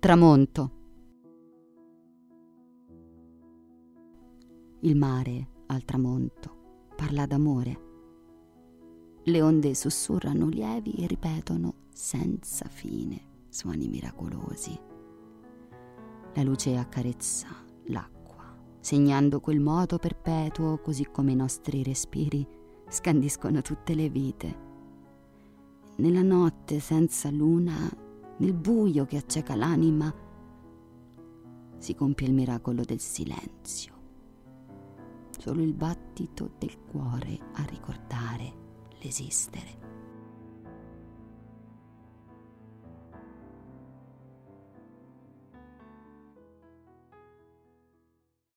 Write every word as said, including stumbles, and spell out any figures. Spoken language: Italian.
tramonto. Il mare al tramonto parla d'amore. Le onde sussurrano lievi e ripetono senza fine suoni miracolosi. La luce accarezza l'acqua, segnando quel moto perpetuo, così come i nostri respiri scandiscono tutte le vite. Nella notte senza luna, nel buio che acceca l'anima, si compie il miracolo del silenzio. Solo il battito del cuore a ricordare l'esistere.